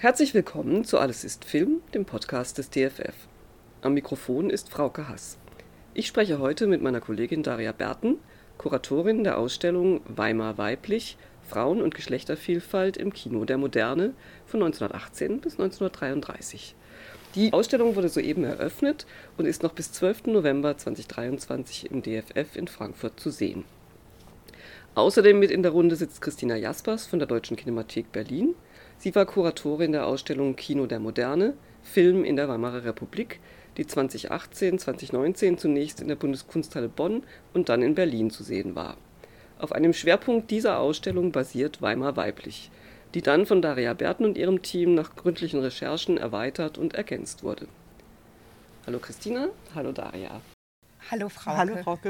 Herzlich willkommen zu Alles ist Film, dem Podcast des DFF. Am Mikrofon ist Frauke Hass. Ich spreche heute mit meiner Kollegin Daria Berten, Kuratorin der Ausstellung Weimar weiblich – Frauen- und Geschlechtervielfalt im Kino der Moderne von 1918 bis 1933. Die Ausstellung wurde soeben eröffnet und ist noch bis 12. November 2023 im DFF in Frankfurt zu sehen. Außerdem mit in der Runde sitzt Christina Jaspers von der Deutschen Kinemathek Berlin. Sie war Kuratorin der Ausstellung Kino der Moderne – Film in der Weimarer Republik, die 2018/2019 zunächst in der Bundeskunsthalle Bonn und dann in Berlin zu sehen war. Auf einem Schwerpunkt dieser Ausstellung basiert Weimar weiblich, die dann von Daria Berten und ihrem Team nach gründlichen Recherchen erweitert und ergänzt wurde. Hallo Christina, hallo Daria. Hallo Frauke. Hallo Frauke.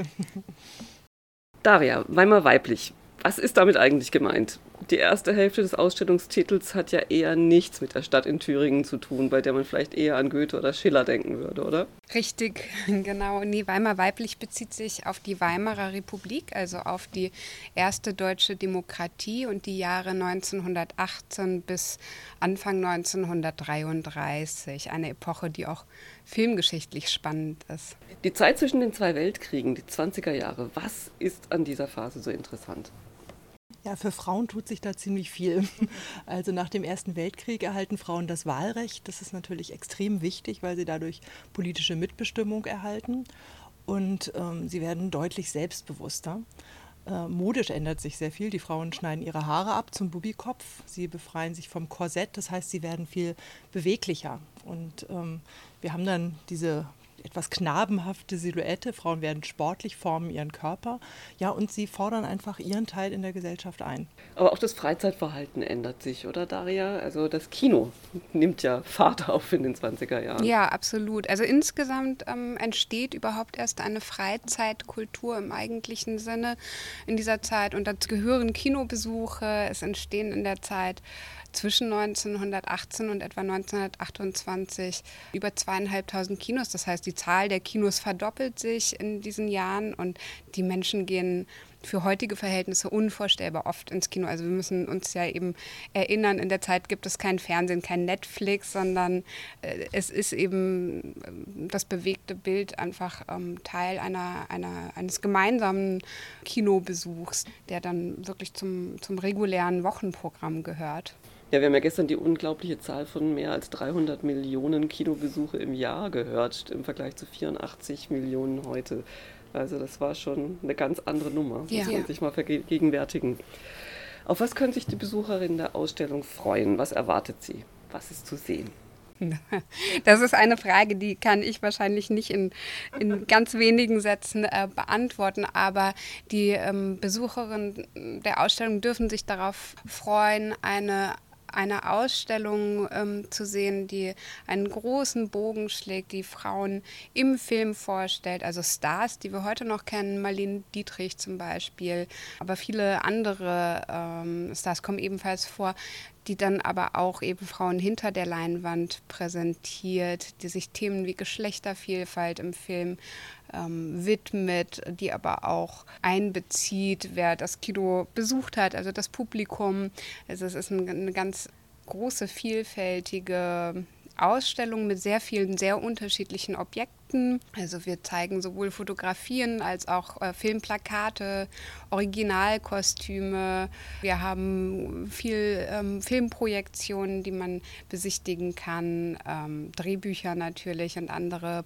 Daria, Weimar weiblich. Was ist damit eigentlich gemeint? Die erste Hälfte des Ausstellungstitels hat ja eher nichts mit der Stadt in Thüringen zu tun, bei der man vielleicht eher an Goethe oder Schiller denken würde, oder? Richtig, genau. Nee, Weimar weiblich bezieht sich auf die Weimarer Republik, also auf die erste deutsche Demokratie und die Jahre 1918 bis Anfang 1933. Eine Epoche, die auch filmgeschichtlich spannend ist. Die Zeit zwischen den zwei Weltkriegen, die 20er Jahre, was ist an dieser Phase so interessant? Ja, für Frauen tut sich da ziemlich viel. Also nach dem Ersten Weltkrieg erhalten Frauen das Wahlrecht. Das ist natürlich extrem wichtig, weil sie dadurch politische Mitbestimmung erhalten. Und sie werden deutlich selbstbewusster. Modisch ändert sich sehr viel. Die Frauen schneiden ihre Haare ab zum Bubikopf. Sie befreien sich vom Korsett. Das heißt, sie werden viel beweglicher. Und wir haben dann diese etwas knabenhafte Silhouette. Frauen werden sportlich, formen ihren Körper. Ja, und sie fordern einfach ihren Teil in der Gesellschaft ein. Aber auch das Freizeitverhalten ändert sich, oder Daria? Also das Kino nimmt ja Fahrt auf in den 20er Jahren. Ja, absolut. Also insgesamt entsteht überhaupt erst eine Freizeitkultur im eigentlichen Sinne in dieser Zeit. Und dazu gehören Kinobesuche. Es entstehen in der Zeit zwischen 1918 und etwa 1928 über 2.500 Kinos. Das heißt, die Zahl der Kinos verdoppelt sich in diesen Jahren und die Menschen gehen für heutige Verhältnisse unvorstellbar oft ins Kino. Also wir müssen uns ja eben erinnern, in der Zeit gibt es kein Fernsehen, kein Netflix, sondern es ist eben das bewegte Bild einfach Teil eines gemeinsamen Kinobesuchs, der dann wirklich zum regulären Wochenprogramm gehört. Ja, wir haben ja gestern die unglaubliche Zahl von mehr als 300 Millionen Kinobesuche im Jahr gehört, im Vergleich zu 84 Millionen heute. Also das war schon eine ganz andere Nummer, muss man sich mal vergegenwärtigen. Auf was können sich die Besucherinnen der Ausstellung freuen? Was erwartet sie? Was ist zu sehen? Das ist eine Frage, die kann ich wahrscheinlich nicht in ganz wenigen Sätzen beantworten, aber die Besucherinnen der Ausstellung dürfen sich darauf freuen, eine Ausstellung zu sehen, die einen großen Bogen schlägt, die Frauen im Film vorstellt, also Stars, die wir heute noch kennen, Marlene Dietrich zum Beispiel, aber viele andere Stars kommen ebenfalls vor, die dann aber auch eben Frauen hinter der Leinwand präsentiert, die sich Themen wie Geschlechtervielfalt im Film widmet, die aber auch einbezieht, wer das Kino besucht hat, also das Publikum. Also es ist eine ganz große, vielfältige Ausstellung mit sehr vielen, sehr unterschiedlichen Objekten. Also wir zeigen sowohl Fotografien als auch Filmplakate, Originalkostüme. Wir haben viel Filmprojektionen, die man besichtigen kann, Drehbücher natürlich und andere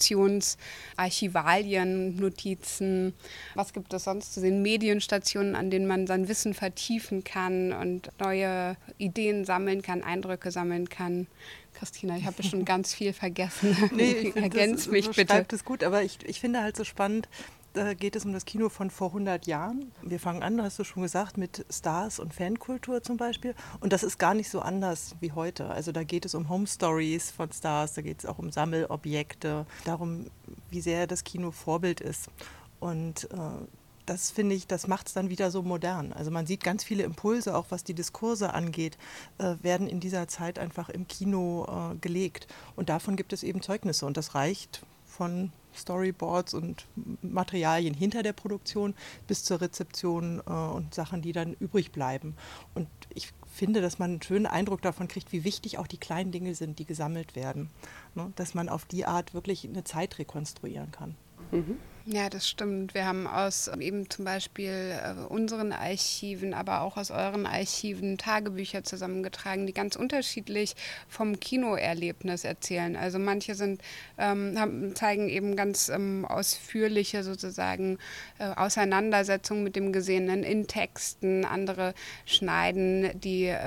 Produktionsarchivalien, Notizen. Was gibt es sonst zu sehen? Medienstationen, an denen man sein Wissen vertiefen kann und neue Ideen sammeln kann, Eindrücke sammeln kann. Christina, ich habe bestimmt ganz viel vergessen. Nee, ergänz mich bitte. Schreibt es gut, aber ich finde halt so spannend, da geht es um das Kino von vor 100 Jahren. Wir fangen an, hast du schon gesagt, mit Stars und Fankultur zum Beispiel. Und das ist gar nicht so anders wie heute. Also da geht es um Home Stories von Stars, da geht es auch um Sammelobjekte, darum, wie sehr das Kino Vorbild ist. Und das finde ich, das macht es dann wieder so modern. Also man sieht ganz viele Impulse, auch was die Diskurse angeht, werden in dieser Zeit einfach im Kino gelegt. Und davon gibt es eben Zeugnisse. Und das reicht von Storyboards und Materialien hinter der Produktion bis zur Rezeption und Sachen, die dann übrig bleiben. Und ich finde, dass man einen schönen Eindruck davon kriegt, wie wichtig auch die kleinen Dinge sind, die gesammelt werden. Ne? Dass man auf die Art wirklich eine Zeit rekonstruieren kann. Mhm. Ja, das stimmt. Wir haben aus eben zum Beispiel unseren Archiven, aber auch aus euren Archiven Tagebücher zusammengetragen, die ganz unterschiedlich vom Kinoerlebnis erzählen. Also manche zeigen eben ganz ausführliche sozusagen Auseinandersetzungen mit dem Gesehenen in Texten, andere schneiden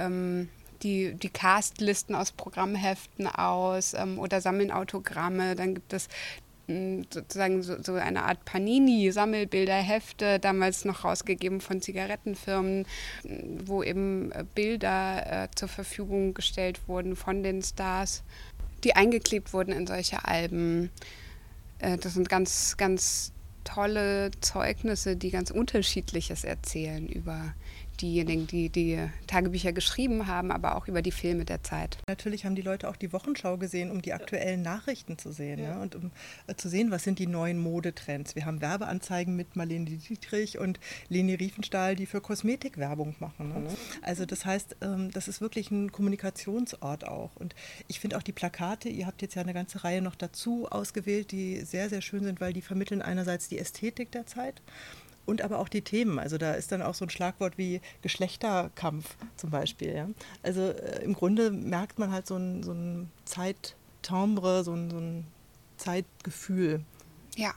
die Castlisten aus Programmheften aus oder sammeln Autogramme. Dann gibt es sozusagen so eine Art Panini-Sammelbilderhefte, damals noch rausgegeben von Zigarettenfirmen, wo eben Bilder zur Verfügung gestellt wurden von den Stars, die eingeklebt wurden in solche Alben. Das sind ganz, ganz tolle Zeugnisse, die ganz Unterschiedliches erzählen über diejenigen, die Tagebücher geschrieben haben, aber auch über die Filme der Zeit. Natürlich haben die Leute auch die Wochenschau gesehen, um die aktuellen Nachrichten zu sehen, ja. Ne? Und um zu sehen, was sind die neuen Modetrends. Wir haben Werbeanzeigen mit Marlene Dietrich und Leni Riefenstahl, die für Kosmetik Werbung machen. Ne? Also das heißt, das ist wirklich ein Kommunikationsort auch. Und ich finde auch die Plakate, ihr habt jetzt ja eine ganze Reihe noch dazu ausgewählt, die sehr, sehr schön sind, weil die vermitteln einerseits die Ästhetik der Zeit, und aber auch die Themen. Also da ist dann auch so ein Schlagwort wie Geschlechterkampf zum Beispiel. Ja? Also im Grunde merkt man halt so ein Zeittimbre, so ein Zeitgefühl. Ja.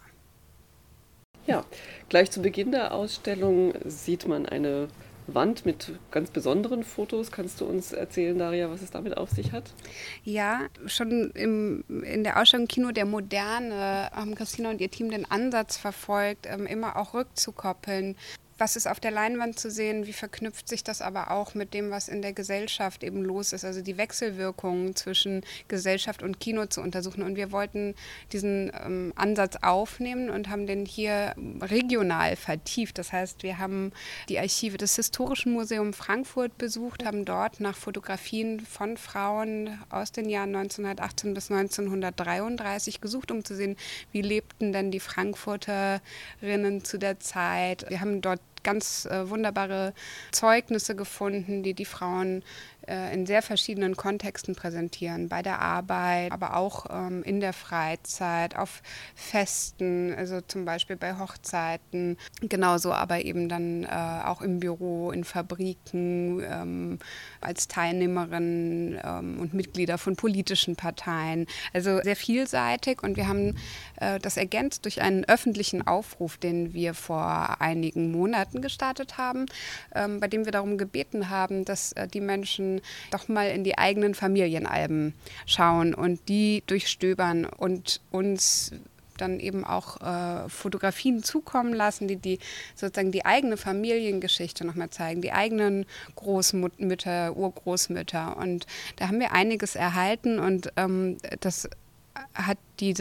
Ja, gleich zu Beginn der Ausstellung sieht man eine Wand mit ganz besonderen Fotos. Kannst du uns erzählen, Daria, was es damit auf sich hat? Ja, schon in der Ausstellung Kino der Moderne haben Christina und ihr Team den Ansatz verfolgt, immer auch rückzukoppeln. Was ist auf der Leinwand zu sehen? Wie verknüpft sich das aber auch mit dem, was in der Gesellschaft eben los ist? Also die Wechselwirkungen zwischen Gesellschaft und Kino zu untersuchen. Und wir wollten diesen Ansatz aufnehmen und haben den hier regional vertieft. Das heißt, wir haben die Archive des Historischen Museums Frankfurt besucht, haben dort nach Fotografien von Frauen aus den Jahren 1918 bis 1933 gesucht, um zu sehen, wie lebten denn die Frankfurterinnen zu der Zeit. Wir haben dort ganz wunderbare Zeugnisse gefunden, die Frauen in sehr verschiedenen Kontexten präsentieren, bei der Arbeit, aber auch in der Freizeit, auf Festen, also zum Beispiel bei Hochzeiten, genauso aber eben dann auch im Büro, in Fabriken, als Teilnehmerin und Mitglieder von politischen Parteien. Also sehr vielseitig, und wir haben das ergänzt durch einen öffentlichen Aufruf, den wir vor einigen Monaten gestartet haben, bei dem wir darum gebeten haben, dass die Menschen doch mal in die eigenen Familienalben schauen und die durchstöbern und uns dann eben auch Fotografien zukommen lassen, die sozusagen die eigene Familiengeschichte nochmal zeigen, die eigenen Großmütter, Urgroßmütter. Und da haben wir einiges erhalten, und das hat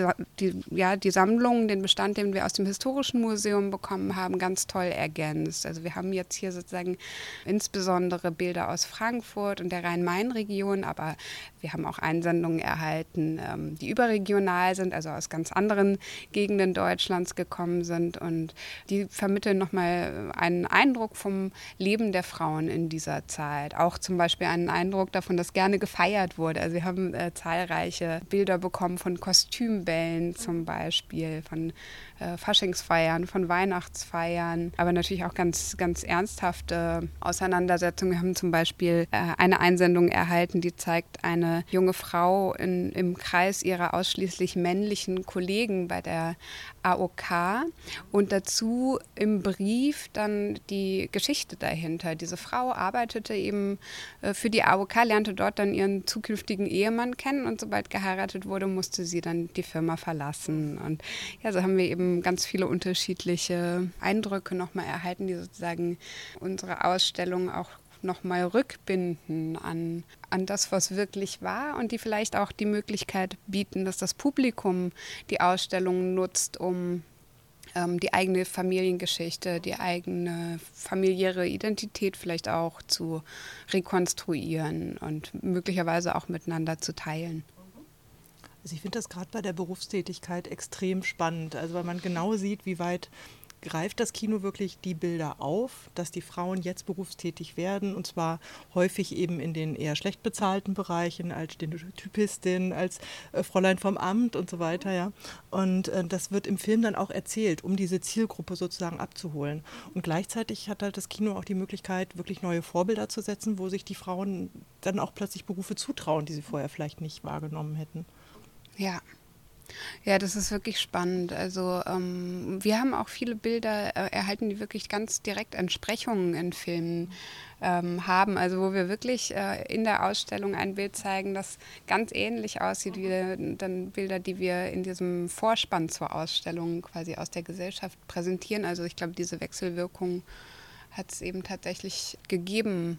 die Sammlung, den Bestand, den wir aus dem Historischen Museum bekommen haben, ganz toll ergänzt. Also wir haben jetzt hier sozusagen insbesondere Bilder aus Frankfurt und der Rhein-Main-Region, aber wir haben auch Einsendungen erhalten, die überregional sind, also aus ganz anderen Gegenden Deutschlands gekommen sind, und die vermitteln nochmal einen Eindruck vom Leben der Frauen in dieser Zeit. Auch zum Beispiel einen Eindruck davon, dass gerne gefeiert wurde. Also wir haben zahlreiche Bilder bekommen von Kostümbällen zum Beispiel, von Faschingsfeiern, von Weihnachtsfeiern, aber natürlich auch ganz, ganz ernsthafte Auseinandersetzungen. Wir haben zum Beispiel eine Einsendung erhalten, die zeigt eine junge Frau im Kreis ihrer ausschließlich männlichen Kollegen bei der AOK, und dazu im Brief dann die Geschichte dahinter. Diese Frau arbeitete eben für die AOK, lernte dort dann ihren zukünftigen Ehemann kennen, und sobald geheiratet wurde, musste sie dann die Firma verlassen. Und ja, so haben wir eben ganz viele unterschiedliche Eindrücke nochmal erhalten, die sozusagen unsere Ausstellung auch nochmal rückbinden an das, was wirklich war, und die vielleicht auch die Möglichkeit bieten, dass das Publikum die Ausstellung nutzt, um die eigene Familiengeschichte, die eigene familiäre Identität vielleicht auch zu rekonstruieren und möglicherweise auch miteinander zu teilen. Also ich finde das gerade bei der Berufstätigkeit extrem spannend, also weil man genau sieht, wie weit greift das Kino wirklich die Bilder auf, dass die Frauen jetzt berufstätig werden, und zwar häufig eben in den eher schlecht bezahlten Bereichen als Typistin, als Fräulein vom Amt und so weiter. Ja. Und das wird im Film dann auch erzählt, um diese Zielgruppe sozusagen abzuholen. Und gleichzeitig hat halt das Kino auch die Möglichkeit, wirklich neue Vorbilder zu setzen, wo sich die Frauen dann auch plötzlich Berufe zutrauen, die sie vorher vielleicht nicht wahrgenommen hätten. Ja. Ja, das ist wirklich spannend. Also wir haben auch viele Bilder erhalten, die wirklich ganz direkt Entsprechungen in Filmen haben. Also wo wir wirklich in der Ausstellung ein Bild zeigen, das ganz ähnlich aussieht wie dann Bilder, die wir in diesem Vorspann zur Ausstellung quasi aus der Gesellschaft präsentieren. Also ich glaube, diese Wechselwirkung hat es eben tatsächlich gegeben.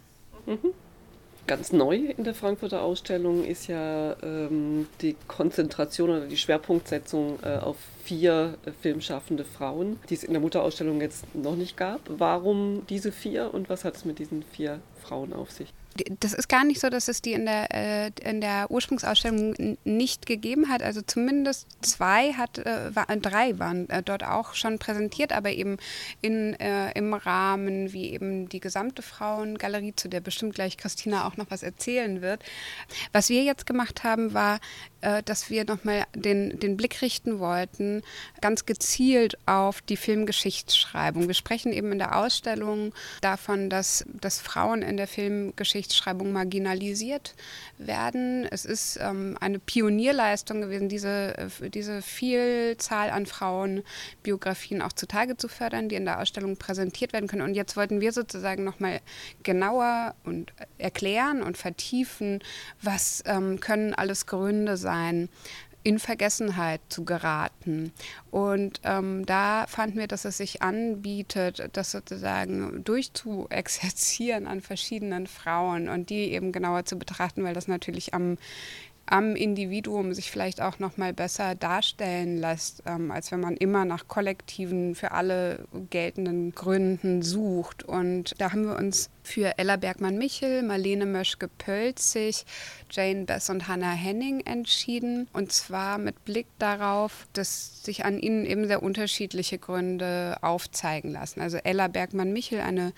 Ganz neu in der Frankfurter Ausstellung ist ja die Konzentration oder die Schwerpunktsetzung auf 4 filmschaffende Frauen, die es in der Mutterausstellung jetzt noch nicht gab. Warum diese 4 und was hat es mit diesen 4 Frauen auf sich? Das ist gar nicht so, dass es die in der Ursprungsausstellung nicht gegeben hat. Also zumindest 3 waren dort auch schon präsentiert, aber eben im Rahmen wie eben die gesamte Frauengalerie, zu der bestimmt gleich Christina auch noch was erzählen wird. Was wir jetzt gemacht haben, war, dass wir nochmal den Blick richten wollten, ganz gezielt auf die Filmgeschichtsschreibung. Wir sprechen eben in der Ausstellung davon, dass Frauen in der Filmgeschichtsschreibung marginalisiert werden. Es ist eine Pionierleistung gewesen, diese Vielzahl an Frauenbiografien auch zutage zu fördern, die in der Ausstellung präsentiert werden können. Und jetzt wollten wir sozusagen nochmal genauer und erklären und vertiefen, was können alles Gründe sein, in Vergessenheit zu geraten. Und da fanden wir, dass es sich anbietet, das sozusagen durchzuexerzieren an verschiedenen Frauen und die eben genauer zu betrachten, weil das natürlich am Individuum sich vielleicht auch noch mal besser darstellen lässt, als wenn man immer nach kollektiven, für alle geltenden Gründen sucht. Und da haben wir uns für Ella Bergmann-Michel, Marlene Möschke-Pölzig, Jane Bess und Hannah Henning entschieden. Und zwar mit Blick darauf, dass sich an ihnen eben sehr unterschiedliche Gründe aufzeigen lassen. Also Ella Bergmann-Michel, eine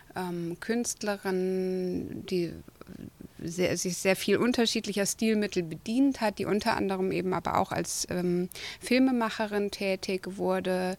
Künstlerin, die sich sehr viel unterschiedlicher Stilmittel bedient hat, die unter anderem eben aber auch als Filmemacherin tätig wurde,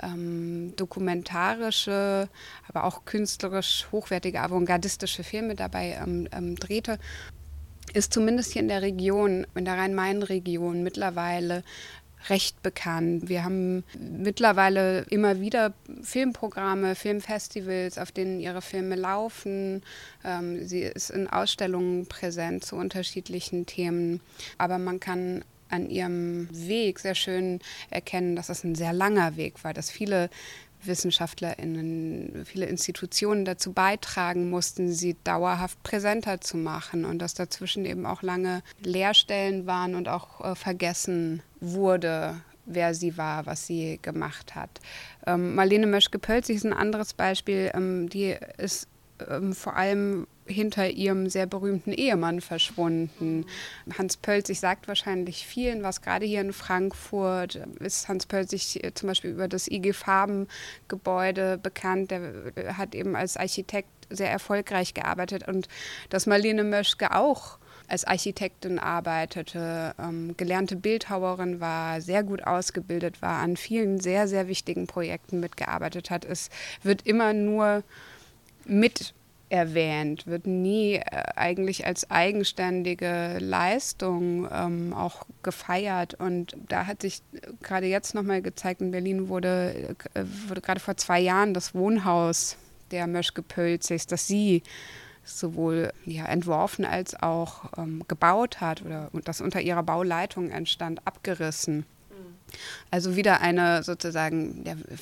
dokumentarische, aber auch künstlerisch hochwertige, avantgardistische Filme dabei drehte, ist zumindest hier in der Region, in der Rhein-Main-Region mittlerweile recht bekannt. Wir haben mittlerweile immer wieder Filmprogramme, Filmfestivals, auf denen ihre Filme laufen. Sie ist in Ausstellungen präsent zu unterschiedlichen Themen. Aber man kann an ihrem Weg sehr schön erkennen, dass es ein sehr langer Weg war, dass viele WissenschaftlerInnen, viele Institutionen dazu beitragen mussten, sie dauerhaft präsenter zu machen und dass dazwischen eben auch lange Leerstellen waren und auch vergessen wurde, wer sie war, was sie gemacht hat. Marlene Möschke-Pölzig ist ein anderes Beispiel, die ist vor allem hinter ihrem sehr berühmten Ehemann verschwunden. Hans Pölzig sagt wahrscheinlich vielen was, gerade hier in Frankfurt ist Hans Pölzig zum Beispiel über das IG Farben-Gebäude bekannt. Der hat eben als Architekt sehr erfolgreich gearbeitet und dass Marlene Möschke auch als Architektin arbeitete, gelernte Bildhauerin war, sehr gut ausgebildet war, an vielen sehr, sehr wichtigen Projekten mitgearbeitet hat. Es wird immer nur mit erwähnt, wird nie eigentlich als eigenständige Leistung auch gefeiert. Und da hat sich gerade jetzt nochmal gezeigt, in Berlin wurde gerade vor 2 Jahren das Wohnhaus der Möschke-Pölzigs, das sie sowohl entworfen als auch gebaut hat und das unter ihrer Bauleitung entstand, abgerissen. Also wieder eine sozusagen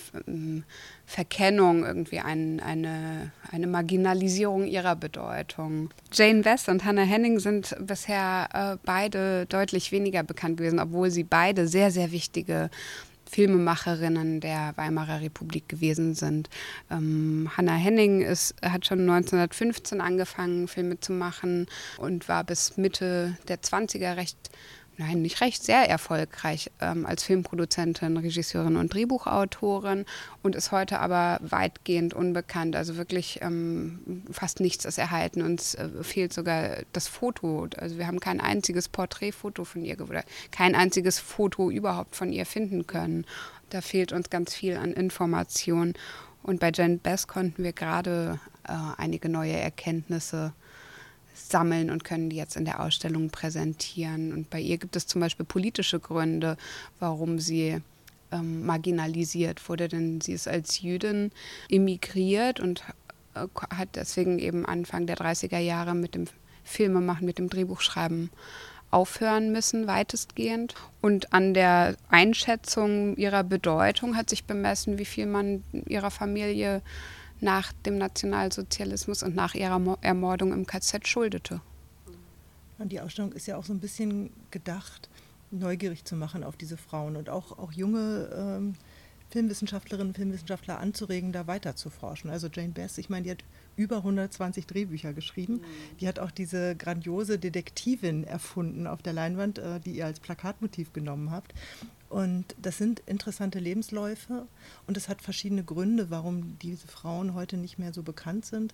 Verkennung, irgendwie eine Marginalisierung ihrer Bedeutung. Jane Bess und Hannah Henning sind bisher beide deutlich weniger bekannt gewesen, obwohl sie beide sehr, sehr wichtige Filmemacherinnen der Weimarer Republik gewesen sind. Hannah Henning hat schon 1915 angefangen, Filme zu machen und war bis Mitte der 20er recht Nein, nicht recht, sehr erfolgreich als Filmproduzentin, Regisseurin und Drehbuchautorin und ist heute aber weitgehend unbekannt. Also wirklich fast nichts ist erhalten. Uns fehlt sogar das Foto. Also wir haben kein einziges Porträtfoto von ihr oder kein einziges Foto überhaupt von ihr finden können. Da fehlt uns ganz viel an Informationen. Und bei Jane Bess konnten wir gerade einige neue Erkenntnisse sammeln und können die jetzt in der Ausstellung präsentieren. Und bei ihr gibt es zum Beispiel politische Gründe, warum sie marginalisiert wurde, denn sie ist als Jüdin emigriert und hat deswegen eben Anfang der 30er Jahre mit dem Filmemachen, mit dem Drehbuchschreiben aufhören müssen, weitestgehend. Und an der Einschätzung ihrer Bedeutung hat sich bemessen, wie viel man ihrer Familie nach dem Nationalsozialismus und nach ihrer Ermordung im KZ schuldete. Und die Ausstellung ist ja auch so ein bisschen gedacht, neugierig zu machen auf diese Frauen und auch junge Filmwissenschaftlerinnen und Filmwissenschaftler anzuregen, da weiter zu forschen. Also Jane Bess, ich meine, die hat über 120 Drehbücher geschrieben. Die hat auch diese grandiose Detektivin erfunden auf der Leinwand, die ihr als Plakatmotiv genommen habt. Und das sind interessante Lebensläufe und es hat verschiedene Gründe, warum diese Frauen heute nicht mehr so bekannt sind.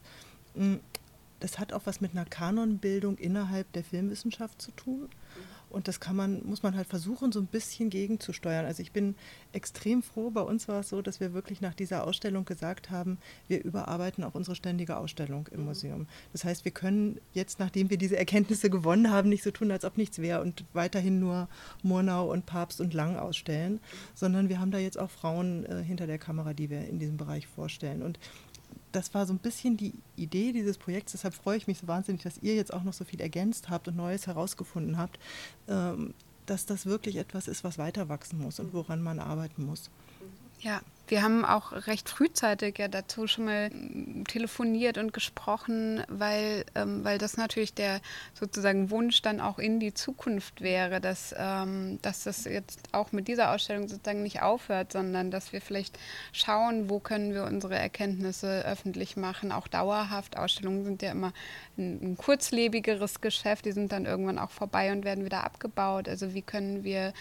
Das hat auch was mit einer Kanonbildung innerhalb der Filmwissenschaft zu tun. Und das muss man halt versuchen, so ein bisschen gegenzusteuern. Also ich bin extrem froh, bei uns war es so, dass wir wirklich nach dieser Ausstellung gesagt haben, wir überarbeiten auch unsere ständige Ausstellung im Museum. Das heißt, wir können jetzt, nachdem wir diese Erkenntnisse gewonnen haben, nicht so tun, als ob nichts wäre und weiterhin nur Murnau und Pabst und Lang ausstellen, sondern wir haben da jetzt auch Frauen hinter der Kamera, die wir in diesem Bereich vorstellen. Und das war so ein bisschen die Idee dieses Projekts. Deshalb freue ich mich so wahnsinnig, dass ihr jetzt auch noch so viel ergänzt habt und Neues herausgefunden habt, dass das wirklich etwas ist, was weiter wachsen muss und woran man arbeiten muss. Ja, wir haben auch recht frühzeitig ja dazu schon mal telefoniert und gesprochen, weil das natürlich der sozusagen Wunsch dann auch in die Zukunft wäre, dass das jetzt auch mit dieser Ausstellung sozusagen nicht aufhört, sondern dass wir vielleicht schauen, wo können wir unsere Erkenntnisse öffentlich machen, auch dauerhaft. Ausstellungen sind ja immer ein kurzlebigeres Geschäft, die sind dann irgendwann auch vorbei und werden wieder abgebaut. Also wie können wir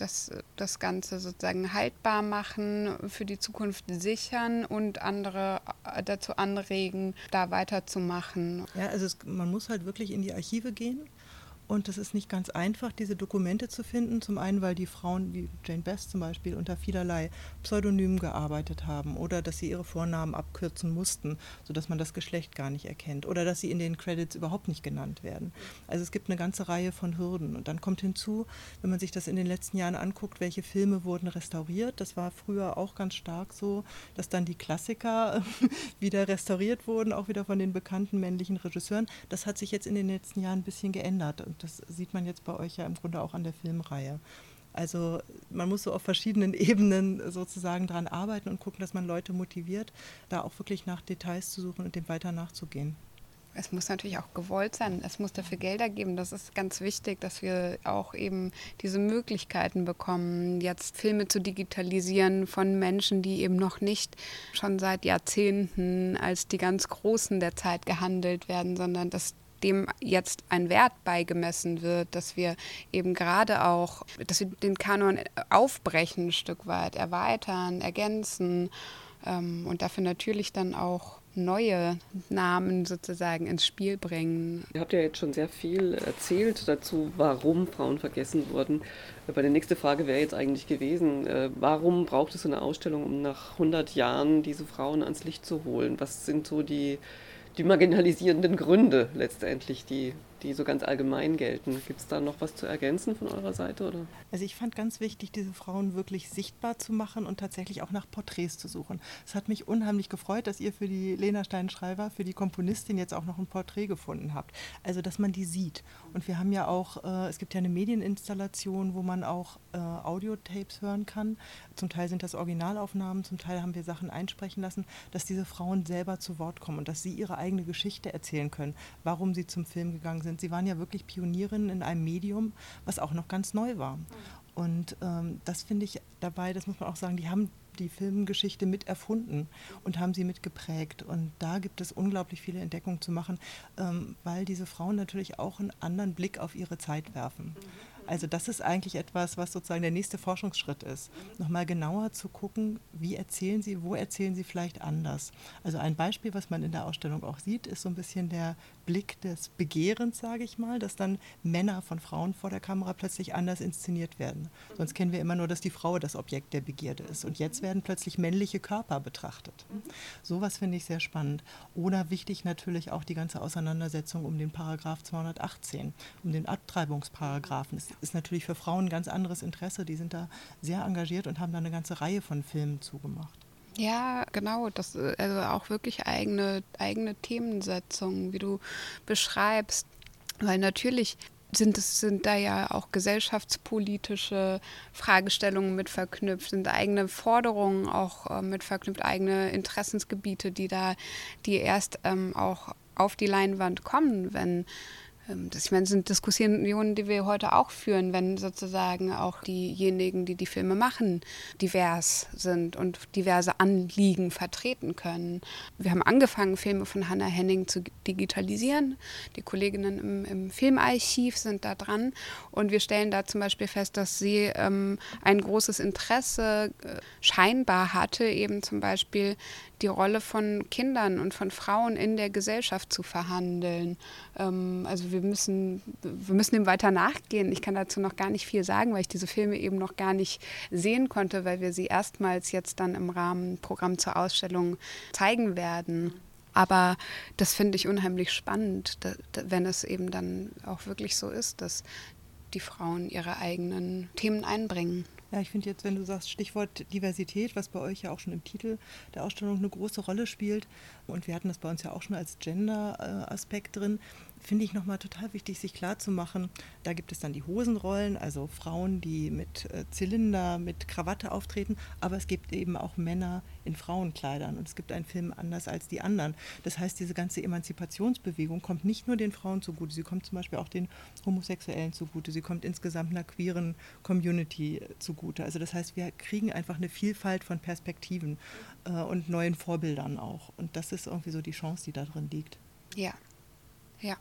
das Ganze sozusagen haltbar machen, für die Zukunft sichern und andere dazu anregen, da weiterzumachen. Ja, also man muss halt wirklich in die Archive gehen. Und es ist nicht ganz einfach, diese Dokumente zu finden. Zum einen, weil die Frauen, wie Jane Bess zum Beispiel, unter vielerlei Pseudonymen gearbeitet haben oder dass sie ihre Vornamen abkürzen mussten, sodass man das Geschlecht gar nicht erkennt oder dass sie in den Credits überhaupt nicht genannt werden. Also es gibt eine ganze Reihe von Hürden. Und dann kommt hinzu, wenn man sich das in den letzten Jahren anguckt, welche Filme wurden restauriert. Das war früher auch ganz stark so, dass dann die Klassiker wieder restauriert wurden, auch wieder von den bekannten männlichen Regisseuren. Das hat sich jetzt in den letzten Jahren ein bisschen geändert. Und das sieht man jetzt bei euch ja im Grunde auch an der Filmreihe. Also man muss so auf verschiedenen Ebenen sozusagen dran arbeiten und gucken, dass man Leute motiviert, da auch wirklich nach Details zu suchen und dem weiter nachzugehen. Es muss natürlich auch gewollt sein. Es muss dafür Gelder geben. Das ist ganz wichtig, dass wir auch eben diese Möglichkeiten bekommen, jetzt Filme zu digitalisieren von Menschen, die eben noch nicht schon seit Jahrzehnten als die ganz Großen der Zeit gehandelt werden, sondern dass dem jetzt ein Wert beigemessen wird, dass wir eben gerade auch, dass wir den Kanon aufbrechen ein Stück weit, erweitern, ergänzen und dafür natürlich dann auch neue Namen sozusagen ins Spiel bringen. Ihr habt ja jetzt schon sehr viel erzählt dazu, warum Frauen vergessen wurden. Aber die nächste Frage wäre jetzt eigentlich gewesen, warum braucht es eine Ausstellung, um nach 100 Jahren diese Frauen ans Licht zu holen? Was sind so die marginalisierenden Gründe letztendlich, die so ganz allgemein gelten? Gibt es da noch was zu ergänzen von eurer Seite? Oder? Also ich fand ganz wichtig, diese Frauen wirklich sichtbar zu machen und tatsächlich auch nach Porträts zu suchen. Es hat mich unheimlich gefreut, dass ihr für die Lena Stein-Schreiber, für die Komponistin jetzt auch noch ein Porträt gefunden habt. Also dass man die sieht. Und wir haben ja auch, es gibt ja eine Medieninstallation, wo man auch Audiotapes hören kann. Zum Teil sind das Originalaufnahmen, zum Teil haben wir Sachen einsprechen lassen, dass diese Frauen selber zu Wort kommen und dass sie ihre eigene Geschichte erzählen können, warum sie zum Film gegangen sind. Sie waren ja wirklich Pionierinnen in einem Medium, was auch noch ganz neu war. Und das finde ich dabei, das muss man auch sagen, die haben die Filmgeschichte mit erfunden und haben sie mit geprägt. Und da gibt es unglaublich viele Entdeckungen zu machen, weil diese Frauen natürlich auch einen anderen Blick auf ihre Zeit werfen. Also das ist eigentlich etwas, was sozusagen der nächste Forschungsschritt ist. Nochmal genauer zu gucken, wie erzählen Sie, wo erzählen Sie vielleicht anders. Also ein Beispiel, was man in der Ausstellung auch sieht, ist so ein bisschen der Blick des Begehrens, sage ich mal, dass dann Männer von Frauen vor der Kamera plötzlich anders inszeniert werden. Sonst kennen wir immer nur, dass die Frau das Objekt der Begierde ist. Und jetzt werden plötzlich männliche Körper betrachtet. Sowas finde ich sehr spannend. Oder wichtig natürlich auch die ganze Auseinandersetzung um den Paragraph 218, um den Abtreibungsparagraphen. Es ist natürlich für Frauen ein ganz anderes Interesse. Die sind da sehr engagiert und haben da eine ganze Reihe von Filmen zugemacht. Ja, genau. Das also auch wirklich eigene Themensetzungen, wie du beschreibst. Weil natürlich sind da ja auch gesellschaftspolitische Fragestellungen mit verknüpft, sind eigene Forderungen auch mit verknüpft, eigene Interessensgebiete, die erst auch auf die Leinwand kommen, wenn ich meine, das sind Diskussionen, die wir heute auch führen, wenn sozusagen auch diejenigen, die die Filme machen, divers sind und diverse Anliegen vertreten können. Wir haben angefangen, Filme von Hannah Henning zu digitalisieren. Die Kolleginnen im Filmarchiv sind da dran und wir stellen da zum Beispiel fest, dass sie ein großes Interesse scheinbar hatte, eben zum Beispiel die Rolle von Kindern und von Frauen in der Gesellschaft zu verhandeln. Also wir müssen dem weiter nachgehen. Ich kann dazu noch gar nicht viel sagen, weil ich diese Filme eben noch gar nicht sehen konnte, weil wir sie erstmals jetzt dann im Rahmenprogramm zur Ausstellung zeigen werden. Aber das finde ich unheimlich spannend, wenn es eben dann auch wirklich so ist, dass die Frauen ihre eigenen Themen einbringen. Ja, ich finde jetzt, wenn du sagst Stichwort Diversität, was bei euch ja auch schon im Titel der Ausstellung eine große Rolle spielt, und wir hatten das bei uns ja auch schon als Gender-Aspekt drin, finde ich nochmal total wichtig, sich klarzumachen, da gibt es dann die Hosenrollen, also Frauen, die mit Zylinder, mit Krawatte auftreten, aber es gibt eben auch Männer in Frauenkleidern und es gibt einen Film anders als die anderen. Das heißt, diese ganze Emanzipationsbewegung kommt nicht nur den Frauen zugute, sie kommt zum Beispiel auch den Homosexuellen zugute, sie kommt insgesamt einer queeren Community zugute. Also das heißt, wir kriegen einfach eine Vielfalt von Perspektiven und neuen Vorbildern auch. Und das ist irgendwie so die Chance, die da drin liegt. Ja, ja.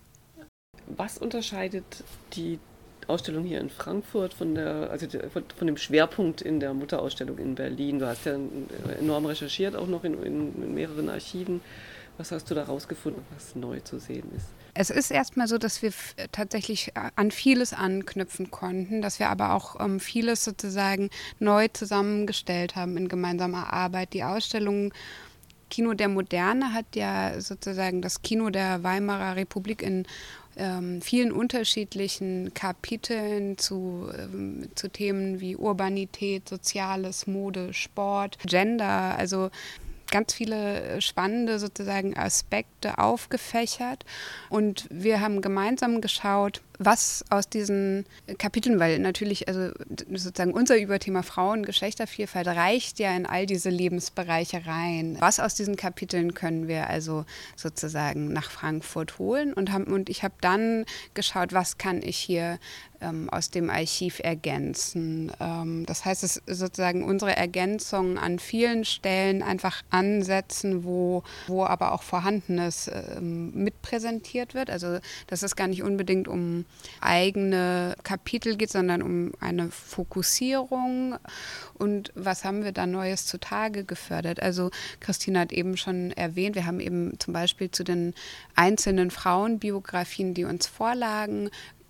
Was unterscheidet die Ausstellung hier in Frankfurt von dem Schwerpunkt in der Mutterausstellung in Berlin? Du hast ja enorm recherchiert, auch noch in mehreren Archiven. Was hast du da rausgefunden, was neu zu sehen ist? Es ist erstmal so, dass wir tatsächlich an vieles anknüpfen konnten, dass wir aber auch vieles sozusagen neu zusammengestellt haben in gemeinsamer Arbeit. Die Ausstellung Kino der Moderne hat ja sozusagen das Kino der Weimarer Republik in vielen unterschiedlichen Kapiteln zu Themen wie Urbanität, Soziales, Mode, Sport, Gender, also ganz viele spannende sozusagen Aspekte aufgefächert und wir haben gemeinsam geschaut, was aus diesen Kapiteln, weil natürlich also sozusagen unser Überthema Frauen, Geschlechtervielfalt reicht ja in all diese Lebensbereiche rein. Was aus diesen Kapiteln können wir also sozusagen nach Frankfurt holen und ich habe dann geschaut, was kann ich hier aus dem Archiv ergänzen. Das heißt, es ist sozusagen unsere Ergänzung an vielen Stellen einfach ansetzen, wo aber auch Vorhandenes mitpräsentiert wird. Also dass es gar nicht unbedingt um eigene Kapitel geht, sondern um eine Fokussierung. Und was haben wir da Neues zutage gefördert? Also Christine hat eben schon erwähnt, wir haben eben zum Beispiel zu den einzelnen Frauenbiografien, die uns vorlagen,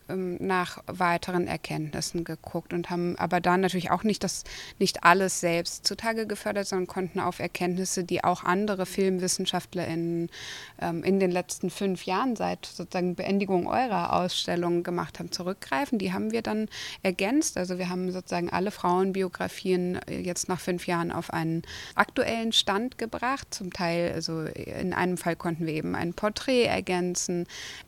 nach weiteren Erkenntnissen geguckt und haben aber dann natürlich auch nicht alles selbst zutage gefördert, sondern konnten auf Erkenntnisse, die auch andere FilmwissenschaftlerInnen in den letzten 5 Jahren seit sozusagen Beendigung eurer Ausstellung gemacht haben, zurückgreifen. Die haben wir dann ergänzt. Also wir haben sozusagen alle Frauenbiografien jetzt nach 5 Jahren auf einen aktuellen Stand gebracht. Zum Teil, also in einem Fall konnten wir eben ein Porträt ergänzen.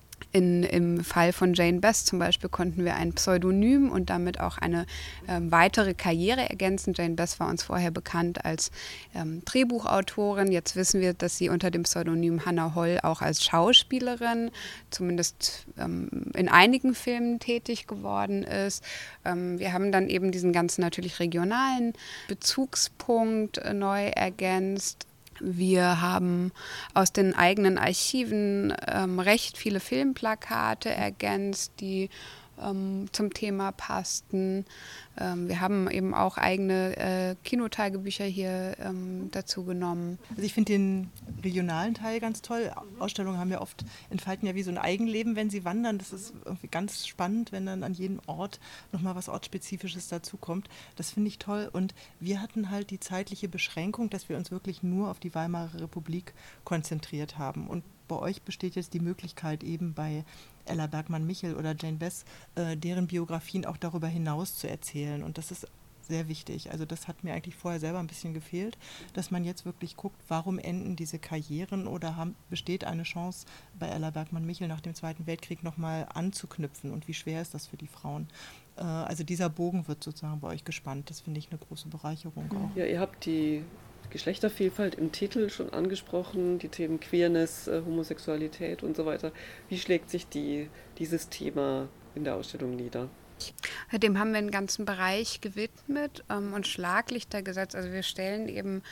Im Fall von Jane Bess zum Beispiel konnten wir ein Pseudonym und damit auch eine weitere Karriere ergänzen. Jane Bess war uns vorher bekannt als Drehbuchautorin. Jetzt wissen wir, dass sie unter dem Pseudonym Hannah Holl auch als Schauspielerin zumindest in einigen Filmen tätig geworden ist. Wir haben dann eben diesen ganzen natürlich regionalen Bezugspunkt neu ergänzt. Wir haben aus den eigenen Archiven recht viele Filmplakate ergänzt, die zum Thema passten. Wir haben eben auch eigene Kinotagebücher hier dazu genommen. Also ich finde den regionalen Teil ganz toll. Ausstellungen haben ja oft, entfalten ja wie so ein Eigenleben, wenn sie wandern. Das ist irgendwie ganz spannend, wenn dann an jedem Ort nochmal was Ortsspezifisches dazukommt. Das finde ich toll. Und wir hatten halt die zeitliche Beschränkung, dass wir uns wirklich nur auf die Weimarer Republik konzentriert haben. Und bei euch besteht jetzt die Möglichkeit, eben bei Ella Bergmann-Michel oder Jane Bess, deren Biografien auch darüber hinaus zu erzählen. Und das ist sehr wichtig. Also das hat mir eigentlich vorher selber ein bisschen gefehlt, dass man jetzt wirklich guckt, warum enden diese Karrieren oder besteht eine Chance, bei Ella Bergmann-Michel nach dem Zweiten Weltkrieg nochmal anzuknüpfen und wie schwer ist das für die Frauen? Also dieser Bogen wird sozusagen bei euch gespannt. Das finde ich eine große Bereicherung auch. Ja, ihr habt die Geschlechtervielfalt im Titel schon angesprochen, die Themen Queerness, Homosexualität und so weiter. Wie schlägt sich dieses Thema in der Ausstellung nieder? Dem haben wir einen ganzen Bereich gewidmet und Schlaglichter gesetzt. Also wir stellen eben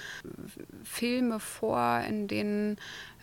Filme vor, in denen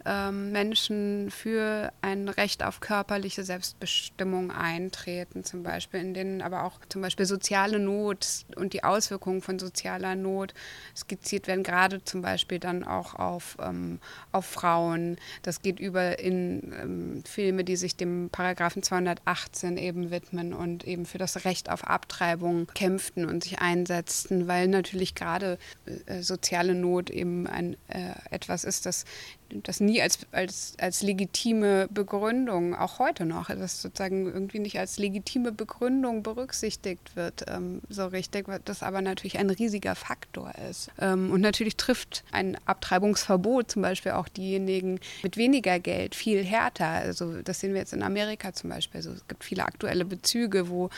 Menschen für ein Recht auf körperliche Selbstbestimmung eintreten, zum Beispiel, in denen aber auch zum Beispiel soziale Not und die Auswirkungen von sozialer Not skizziert werden, gerade zum Beispiel dann auch auf Frauen. Das geht über in Filme, die sich dem Paragraphen 218 eben widmen und eben für das Recht auf Abtreibung kämpften und sich einsetzten, weil natürlich gerade soziale Not eben etwas ist, das nie als legitime Begründung, auch heute noch, das sozusagen irgendwie nicht als legitime Begründung berücksichtigt wird, so richtig, das aber natürlich ein riesiger Faktor ist. Und natürlich trifft ein Abtreibungsverbot zum Beispiel auch diejenigen mit weniger Geld viel härter. Also das sehen wir jetzt in Amerika zum Beispiel. Also es gibt viele aktuelle Bezüge, wo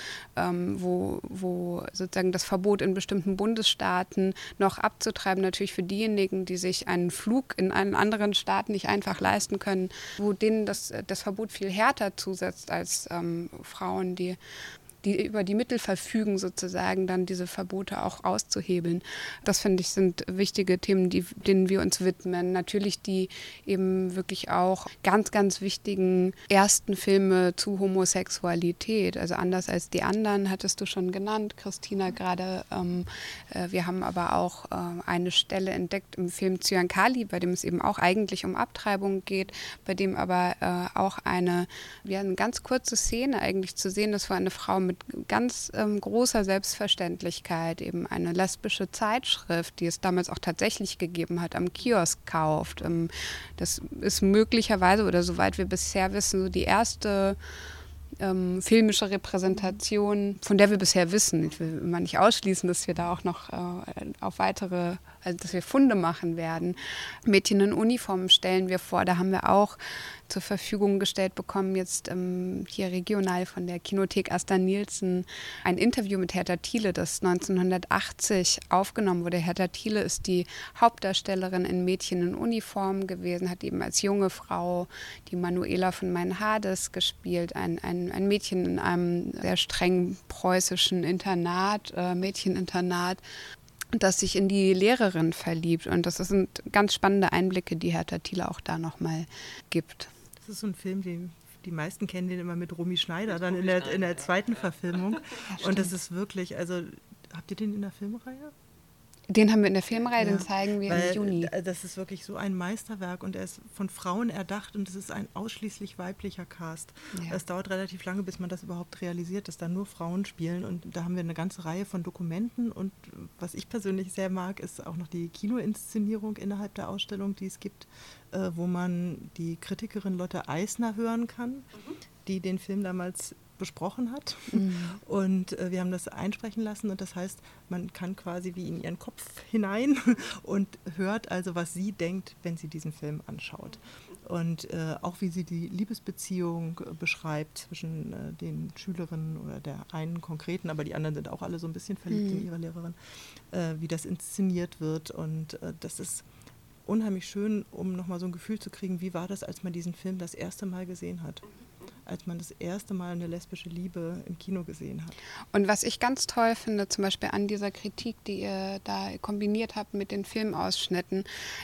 sozusagen das Verbot in bestimmten Bundesstaaten noch abzutreiben, natürlich für diejenigen, die sich einen Flug in einen anderen Staaten nicht einfach leisten können, wo denen das Verbot viel härter zusetzt als Frauen, die über die Mittel verfügen, sozusagen dann diese Verbote auch auszuhebeln. Das, finde ich, sind wichtige Themen, denen wir uns widmen. Natürlich die eben wirklich auch ganz, ganz wichtigen ersten Filme zu Homosexualität. Also anders als die anderen, hattest du schon genannt, Christina gerade. Wir haben aber auch eine Stelle entdeckt im Film Zyankali, bei dem es eben auch eigentlich um Abtreibung geht, bei dem aber auch eine ganz kurze Szene eigentlich zu sehen ist, wo eine Frau mit ganz großer Selbstverständlichkeit eben eine lesbische Zeitschrift, die es damals auch tatsächlich gegeben hat, am Kiosk kauft. Das ist möglicherweise, oder soweit wir bisher wissen, so die erste filmische Repräsentation, von der wir bisher wissen. Ich will immer nicht ausschließen, dass wir da auch noch auf weitere, also dass wir Funde machen werden. Mädchen in Uniformen stellen wir vor, da haben wir auch zur Verfügung gestellt bekommen, jetzt hier regional von der Kinothek Asta Nielsen, ein Interview mit Hertha Thiele, das 1980 aufgenommen wurde. Hertha Thiele ist die Hauptdarstellerin in Mädchen in Uniform gewesen, hat eben als junge Frau die Manuela von Meinhades gespielt, ein Mädchen in einem sehr streng preußischen Internat, Mädcheninternat, das sich in die Lehrerin verliebt. Und das sind ganz spannende Einblicke, die Hertha Thiele auch da nochmal gibt. Das ist so ein Film, den die meisten kennen den immer mit Romy Schneider, dann in der zweiten Verfilmung. Und das ist wirklich, also habt ihr den in der Filmreihe? Den haben wir in der Filmreihe, den zeigen wir im Juni. Das ist wirklich so ein Meisterwerk und er ist von Frauen erdacht und es ist ein ausschließlich weiblicher Cast. Ja. Es dauert relativ lange, bis man das überhaupt realisiert, dass da nur Frauen spielen und da haben wir eine ganze Reihe von Dokumenten und was ich persönlich sehr mag, ist auch noch die Kinoinszenierung innerhalb der Ausstellung, die es gibt, wo man die Kritikerin Lotte Eisner hören kann, die den Film damals besprochen hat und wir haben das einsprechen lassen und das heißt, man kann quasi wie in ihren Kopf hinein und hört also, was sie denkt, wenn sie diesen Film anschaut und auch wie sie die Liebesbeziehung beschreibt zwischen den Schülerinnen oder der einen konkreten, aber die anderen sind auch alle so ein bisschen verliebt in ihre Lehrerin, wie das inszeniert wird und das ist unheimlich schön, um nochmal so ein Gefühl zu kriegen, wie war das, als man diesen Film das erste Mal gesehen hat. Als man das erste Mal eine lesbische Liebe im Kino gesehen hat. Und was ich ganz toll finde, zum Beispiel an dieser Kritik, die ihr da kombiniert habt mit den Filmausschnitten,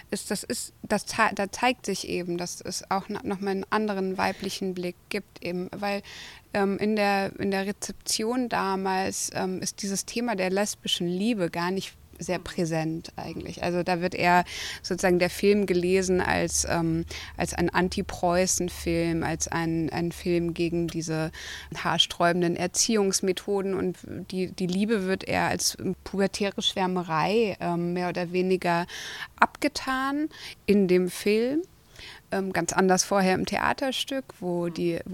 da zeigt sich eben, dass es auch nochmal einen anderen weiblichen Blick gibt, eben, weil in der Rezeption damals ist dieses Thema der lesbischen Liebe gar nicht sehr präsent eigentlich. Also da wird eher sozusagen der Film gelesen als ein Anti-Preußen-Film, als ein Film gegen diese haarsträubenden Erziehungsmethoden, und die Liebe wird eher als pubertäre Schwärmerei mehr oder weniger abgetan in dem Film. Ganz anders vorher im Theaterstück, wo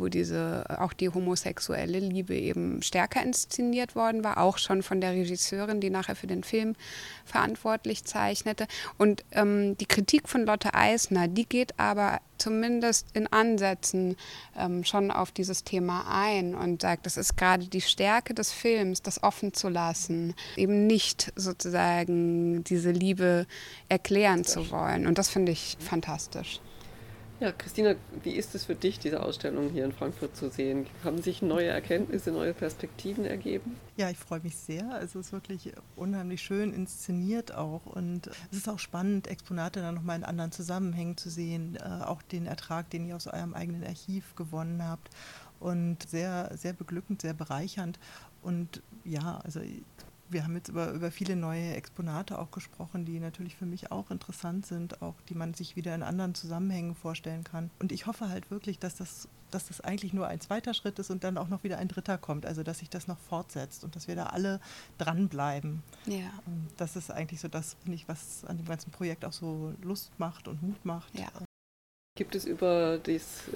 auch die homosexuelle Liebe eben stärker inszeniert worden war, auch schon von der Regisseurin, die nachher für den Film verantwortlich zeichnete. Und die Kritik von Lotte Eisner, die geht aber zumindest in Ansätzen schon auf dieses Thema ein und sagt, das ist gerade die Stärke des Films, das offen zu lassen, eben nicht sozusagen diese Liebe erklären zu wollen. Und das finde ich fantastisch. Ja, Christina, wie ist es für dich, diese Ausstellung hier in Frankfurt zu sehen? Haben sich neue Erkenntnisse, neue Perspektiven ergeben? Ja, ich freue mich sehr. Also es ist wirklich unheimlich schön inszeniert auch. Und es ist auch spannend, Exponate dann nochmal in anderen Zusammenhängen zu sehen. Auch den Ertrag, den ihr aus eurem eigenen Archiv gewonnen habt. Und sehr, sehr beglückend, sehr bereichernd. Und ja, also wir haben jetzt über viele neue Exponate auch gesprochen, die natürlich für mich auch interessant sind, auch die man sich wieder in anderen Zusammenhängen vorstellen kann. Und ich hoffe halt wirklich, dass das eigentlich nur ein zweiter Schritt ist und dann auch noch wieder ein dritter kommt. Also dass sich das noch fortsetzt und dass wir da alle dranbleiben. Ja. Das ist eigentlich so das, finde ich, was an dem ganzen Projekt auch so Lust macht und Mut macht. Ja. Gibt es über die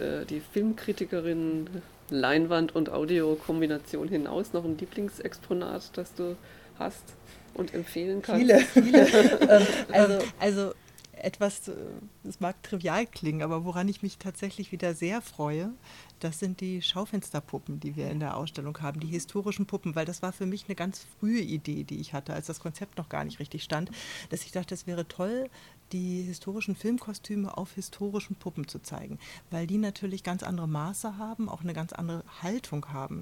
Filmkritikerin Leinwand- und Audio-Kombination hinaus noch ein Lieblingsexponat, das du hast und empfehlen kannst? Viele. Also etwas, das mag trivial klingen, aber woran ich mich tatsächlich wieder sehr freue, das sind die Schaufensterpuppen, die wir in der Ausstellung haben, die historischen Puppen, weil das war für mich eine ganz frühe Idee, die ich hatte, als das Konzept noch gar nicht richtig stand, dass ich dachte, es wäre toll, die historischen Filmkostüme auf historischen Puppen zu zeigen, weil die natürlich ganz andere Maße haben, auch eine ganz andere Haltung haben.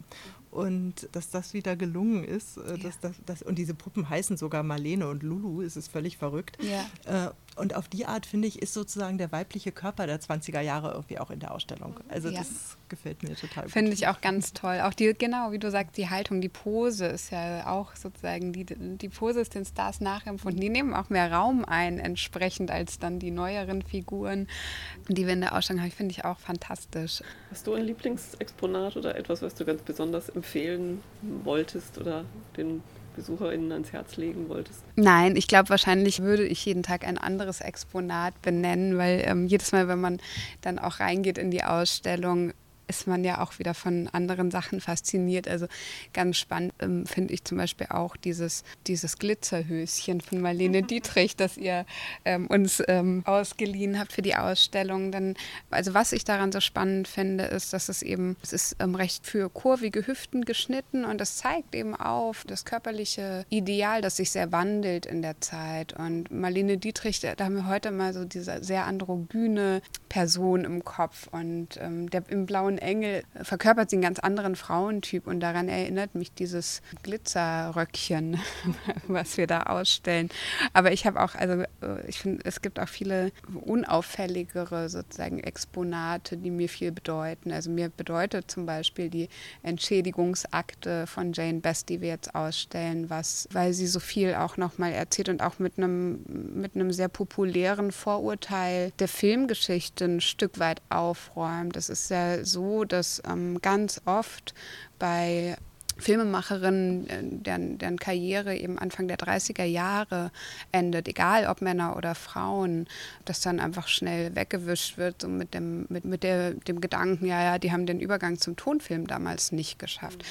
Und dass das wieder gelungen ist, und diese Puppen heißen sogar Marlene und Lulu, es ist völlig verrückt. Ja. Und auf die Art, finde ich, ist sozusagen der weibliche Körper der 20er Jahre irgendwie auch in der Ausstellung. Also das gefällt mir total gut. Finde ich auch ganz toll. Auch genau, wie du sagst, die Haltung, die Pose ist ja auch sozusagen, die Pose ist den Stars nachempfunden. Die nehmen auch mehr Raum ein, entsprechend als dann die neueren Figuren, die wir in der Ausstellung haben. Finde ich auch fantastisch. Hast du ein Lieblingsexponat oder etwas, was du ganz besonders empfehlen wolltest oder den BesucherInnen ans Herz legen wolltest? Nein, ich glaube, wahrscheinlich würde ich jeden Tag ein anderes Exponat benennen, weil jedes Mal, wenn man dann auch reingeht in die Ausstellung, ist man ja auch wieder von anderen Sachen fasziniert. Also ganz spannend finde ich zum Beispiel auch dieses Glitzerhöschen von Marlene Dietrich, das ihr uns ausgeliehen habt für die Ausstellung. Also was ich daran so spannend finde, ist, dass es ist recht für kurvige Hüften geschnitten und das zeigt eben auf das körperliche Ideal, das sich sehr wandelt in der Zeit. Und Marlene Dietrich, da haben wir heute mal so diese sehr androgyne Person im Kopf und der im blauen Engel verkörpert sie einen ganz anderen Frauentyp und daran erinnert mich dieses Glitzerröckchen, was wir da ausstellen. Aber ich habe auch, ich finde, es gibt auch viele unauffälligere sozusagen Exponate, die mir viel bedeuten. Also mir bedeutet zum Beispiel die Entschädigungsakte von Jane Best, die wir jetzt ausstellen, weil sie so viel auch nochmal erzählt und auch mit einem sehr populären Vorurteil der Filmgeschichte ein Stück weit aufräumt. Das ist ja so, dass ganz oft bei Filmemacherinnen, deren Karriere eben Anfang der 30er Jahre endet, egal ob Männer oder Frauen, dass dann einfach schnell weggewischt wird, so mit dem Gedanken, die haben den Übergang zum Tonfilm damals nicht geschafft.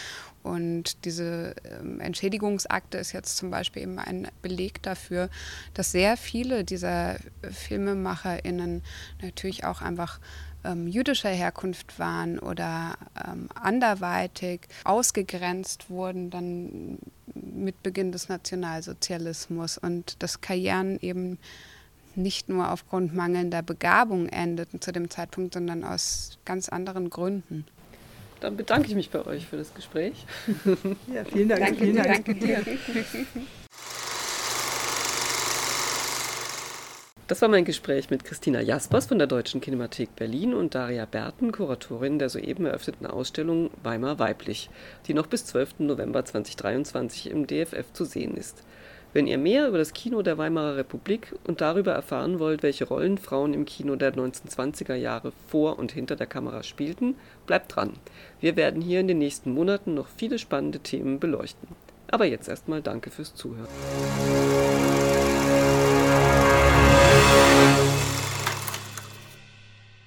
Und diese Entschädigungsakte ist jetzt zum Beispiel eben ein Beleg dafür, dass sehr viele dieser FilmemacherInnen natürlich auch einfach jüdischer Herkunft waren oder anderweitig ausgegrenzt wurden dann mit Beginn des Nationalsozialismus und dass Karrieren eben nicht nur aufgrund mangelnder Begabung endeten zu dem Zeitpunkt, sondern aus ganz anderen Gründen. Dann bedanke ich mich bei euch für das Gespräch. Ja, vielen Dank. Vielen Dank. Danke dir. Das war mein Gespräch mit Christina Jaspers von der Deutschen Kinemathek Berlin und Daria Berten, Kuratorin der soeben eröffneten Ausstellung Weimar weiblich, die noch bis 12. November 2023 im DFF zu sehen ist. Wenn ihr mehr über das Kino der Weimarer Republik und darüber erfahren wollt, welche Rollen Frauen im Kino der 1920er Jahre vor und hinter der Kamera spielten, bleibt dran. Wir werden hier in den nächsten Monaten noch viele spannende Themen beleuchten. Aber jetzt erstmal danke fürs Zuhören.